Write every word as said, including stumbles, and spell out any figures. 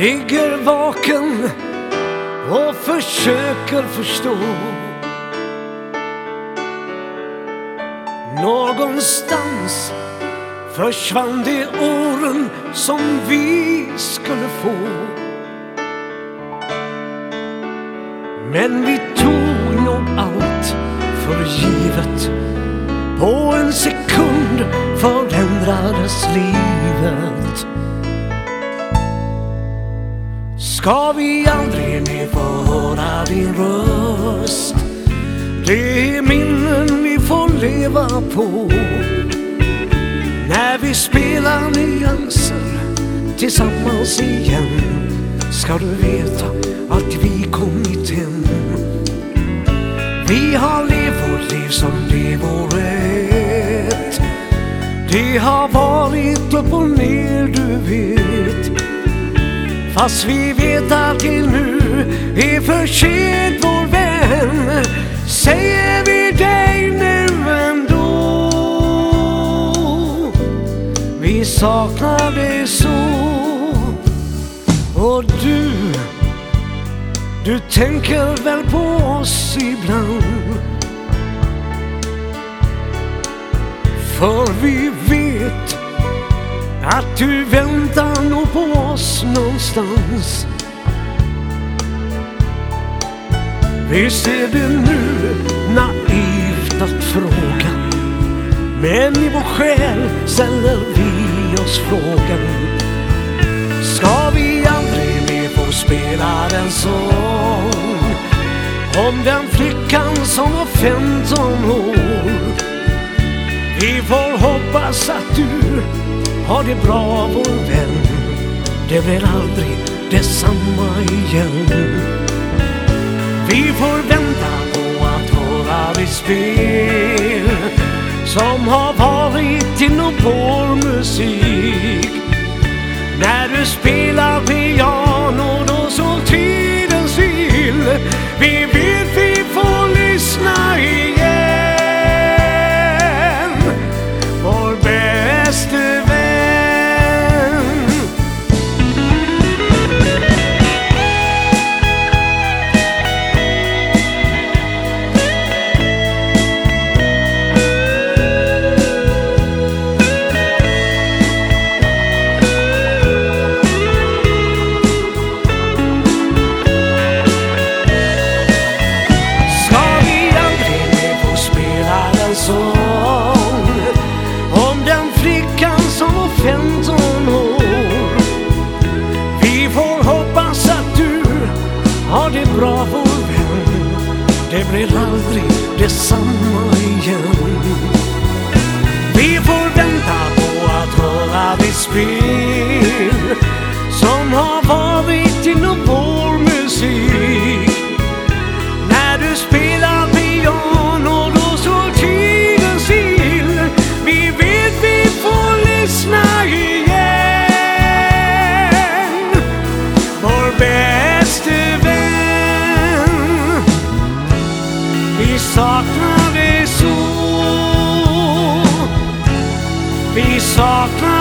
ligger vaken och försöker förstå. Någonstans försvann de åren som vi skulle få. Men vi tog nog allt för givet. På en sekund förändrades livet. Ska vi aldrig mer få höra din röst? Det är minnen vi får leva på. När vi spelar nyanser tillsammans igen, ska du veta att vi kommit hem. Vi har levt vårt liv som det vore ett. Det har varit upp och ner, du vet. Fast vi vet att det nu är för sent, vår vän. Säger vi dig nu ändå. Vi saknar dig så. Och du, du tänker väl på oss ibland. För vi vet att du väntar nog på oss någonstans. Visst är det nu naivt att fråga, men i vår själ ställer vi oss frågan. Ska vi aldrig mer få spela en sång om den flickan som var femton år? Vi får hoppas att du har det bra, vår vän. Det blir aldrig detsamma igen. Vi får vänta på att höra ditt spel som har varit inom vår musik. När du spelar piano då så tiden still. Vi vet vi får lyssna igen. Vår bäste vän. Om den flickan som var femton år. Vi får hoppas att du har det bra, vår vän. Det blir aldrig detsamma igen. Vi får vänta på att höra ditt spel som har varit inom vår musik. När du spelar piano då så tiden still. Vi vet vi får lyssna igen. Vår bäste vän. Vi saknar dig så. Vi saknar